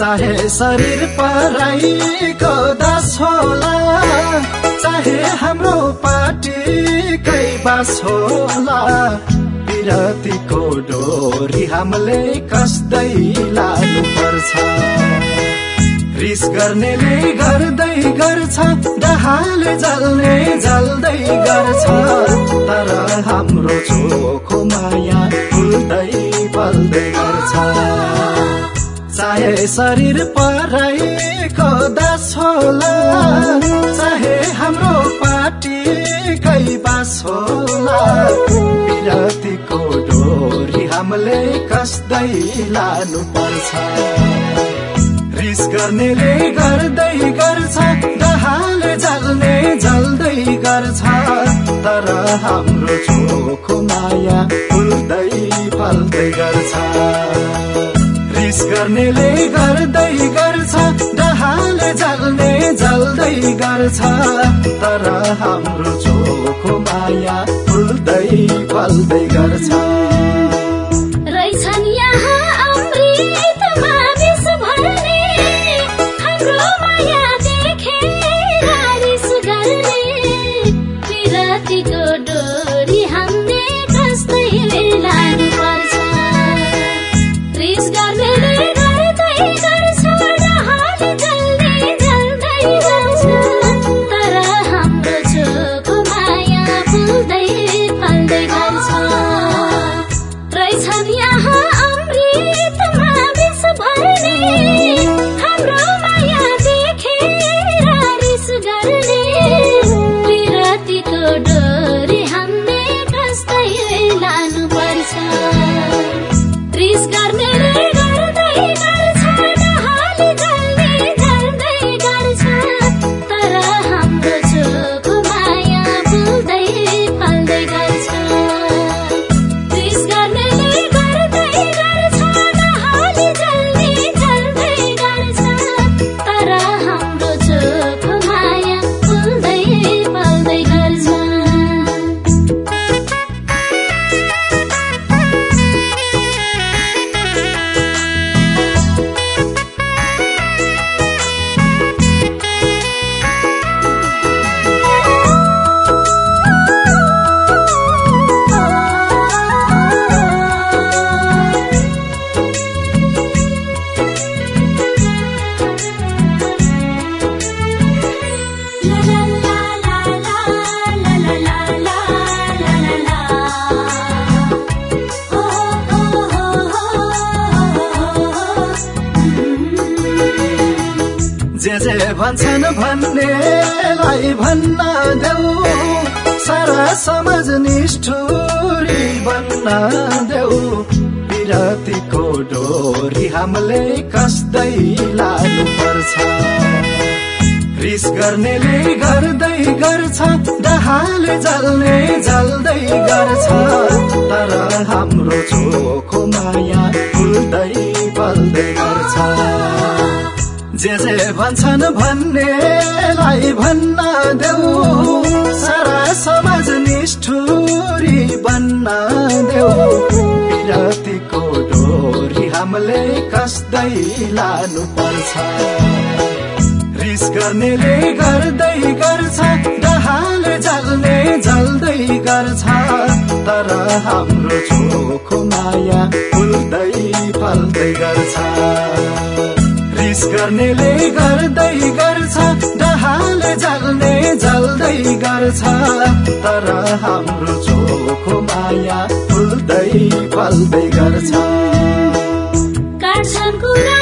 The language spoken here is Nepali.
चाहे शरीर पराईको दास होला, चाहे हाम्रो पार्टीकै बास होला, विरतीको डोरी हामीले कसदै लानु पर्छ। रिस गर्नेले गर्दै गर्छ, डहाले जल्ने जल्दै गर्छ, तर हाम्रो चोखो माया फुल्दै बल्दै गर्छ। चाहे शरीर पराईको दास होला, चाहे हाम्रो पार्टीकै बास होला, विरतीको डोरी हामीले कसदै लानु पर्छ। रिस गर्नेले गर्दै गर्छ, डहाले जल्ने जल्दै गर्छ, तर हाम्रो चोखो माया फुल्दै फल्दै गर्छ। रिस गर्नेले गर्दै गर्छ, डहाले जल्ने जल्दै गर्छ, तर हाम्रो चोखो माया फुल्दै फल्दै गर्छ। जे भन्छन् भन्नेलाई भन्न देऊ, सारा समाज निष्ठुरी बन्न देऊ, विरतीको डोरी हामीले कसदै लानु पर्छ। रिस गर्नेले गर्दै गर्छ, डहाले जल्ने जल्दै गर्छ, तर हाम्रो चोखो माया फुल्दै बल्दै गर्छ। जे भन्छन् भन्नेलाई भन्न देऊ, सारा समाज निष्ठुरी बन्न देऊ, विरतीको डोरी हामीले कसदै लानु पर्छ। रिस गर्नेले गर्दै गर्छ, डहाले जल्ने जल्दै गर्छ, तर हाम्रो चोखो माया फुल्दै फल्दै गर्छ। रिस गर्नेले गर्दै गर्छ, डहाले जल्ने जल्दै गर्छ, तर हाम्रो चोखो माया फुल्दै फल्दै गर्छ। काट्छन् कुरा